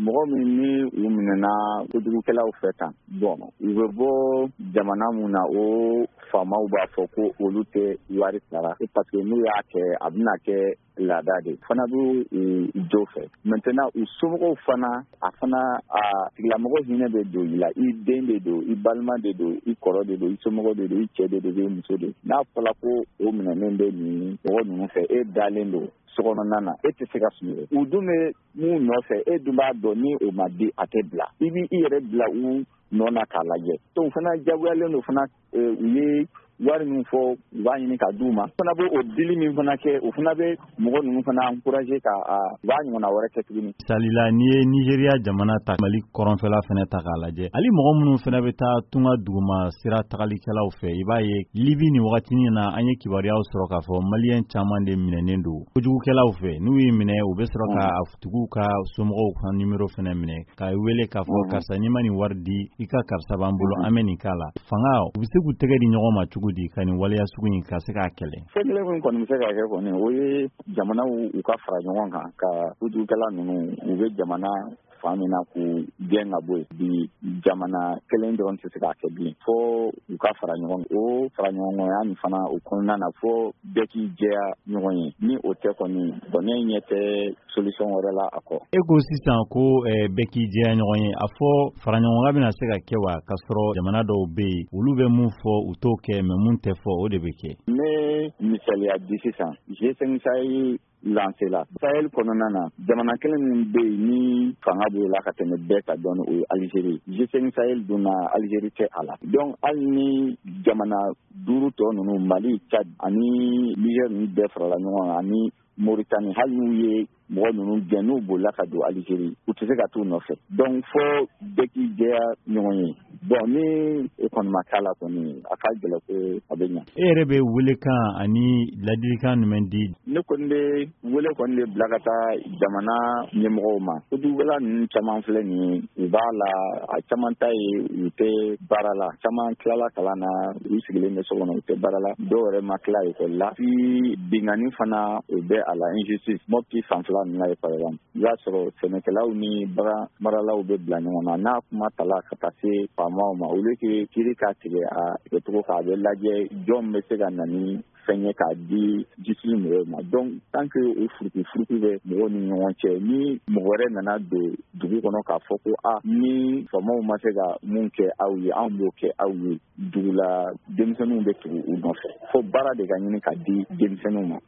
mɔgɔ min ni u minɛna kojugukɛlaw fɛ tan bon u bɛ bɔ jamana mun na o faamaw b'a fɔ ko olu tɛ wari sara parce que n'u y'a kɛ a bɛna kɛ laada de fana b'u jo fɛ maintenant u somɔgɔw fana a fana a tigilamɔgɔ hinɛ bɛ don i la i den de don i balima de don i kɔrɔ de don i somɔgɔ de don i cɛ de don i muso de n'a fɔra ko o minɛnen bɛ nin mɔgɔ ninnu fɛ e dalen don sokɔnɔna na e tɛ se ka sunɔgɔ u dun bɛ mun nɔfɛ e dun b'a dɔn ni o ma di a tɛ bila i b'i yɛrɛ bila u nɔ na k'a lajɛ donc fana jagoyalen don fana u ye wari min fɔ u b'a ɲini ka d'u ma fana bɛ o dili min fana kɛ o fana bɛ mɔgɔ ninnu fana encourager ka u b'a ɲɔgɔnna wɛrɛ kɛ tuguni. Salila n'i ye Nigeriya jamana ta Mali kɔrɔnfɛla fana ta k'a lajɛ hali mɔgɔ minnu fana bɛ taa tunga duguma sira tagalikɛlaw fɛ i b'a ye Libi ni wagatinin na an ye kibaruyaw sɔrɔ k'a fɔ Maliyɛn caman de minɛnen don kojugukɛlaw fɛ n'u y'i minɛ u bɛ sɔrɔ ka tigiw ka somɔgɔw ka numéro fana minɛ k'a wele k'a fɔ karisa n'i ma nin wari di i ka karisa b'an bolo an bɛ nin k'a la fanga u bɛ se k'u tɛgɛ di ɲɔgɔn ma cogo di ka nin waleya sugu in ka se k'a kɛlɛ. Fɛn kelen min kɔni bɛ se ka kɛ kɔni o ye jamanaw u ka fara ɲɔgɔn kan ka kojugukɛla ninnu u bɛ jamana fan min na k'u gɛn ka bɔ yen bi jamana kelen dɔrɔn tɛ se k'a kɛ bilen fo u ka fara ɲɔgɔn kan o fara ɲɔgɔnya nin fana o kɔnɔna na fo bɛɛ k'i jɛya ɲɔgɔn ye ni o tɛ kɔni bɔn ne ɲɛ tɛ solution wɛrɛ la a kɔ. E ko sisan ko bɛɛ k'i jɛya ɲɔgɔn ye a fɔ fara ɲɔgɔnkan bɛna se ka kɛ wa k'a sɔrɔ jamana dɔw bɛ yen olu bɛ mun fɔ u t'o kɛ mais mun tɛ fɔ o de bɛ kɛ. Ne misaliya di sisan G5 Sahel lancé la Sahel kɔnɔna na jamana kelen min bɛ yen ni fanga b'o la ka tɛmɛ bɛɛ ka dɔn o ye Algérie G5 Sahel donna Algérie tɛ a la donc hali ni jamana 5 tɔ ninnu Mali Tchad ani Niger ninnu bɛɛ farala ɲɔgɔn kan ani Mauritanie hali n'u ye mɔgɔ ninnu gɛn n'u bolila ka don Algérie u tɛ se ka t'u nɔfɛ donc fo bɛɛ k'i jɛya ɲɔgɔn ye bon ni e kɔni ma k'a la kɔni a ka gɛlɛn ko a bɛ ɲɛ. E yɛrɛ bɛ welekan ani ladilikan jumɛn di? Ne kɔni bɛ wele kɔni de bila ka taa jamana ɲɛmɔgɔw ma kojugukɛla ninnu caman filɛ nin u b'a la a caman ta ye u tɛ baara la caman tilala kalan na u sigilen bɛ so kɔnɔ u tɛ baara la dɔw yɛrɛ ma tila ekɔli la fi bingani fana o bɛ a la injustice Mopti fanfɛla ninnu na ye par exemple i b'a sɔrɔ sɛnɛkɛlaw ni bagan maralaw bɛ bila ɲɔgɔn na n'a kuma tala ka taa se faamaw ma olu ke kiri k'a tigɛ a kɛcogo k'a bɛ lajɛ jɔn bɛ se ka na ni fɛn ye k'a di jisili mɔgɔw ma donc tant que o furuku bɛ mɔgɔw ni ɲɔgɔn cɛ ni mɔgɔ wɛrɛ nana don dugu kɔnɔ k'a fɔ ko ni faamaw ma se ka mun kɛ aw ye anw b'o kɛ aw ye dugula denmisɛnninw bɛ tugu u nɔfɛ fo baara de ka ɲini ka di denmisɛnninw ma.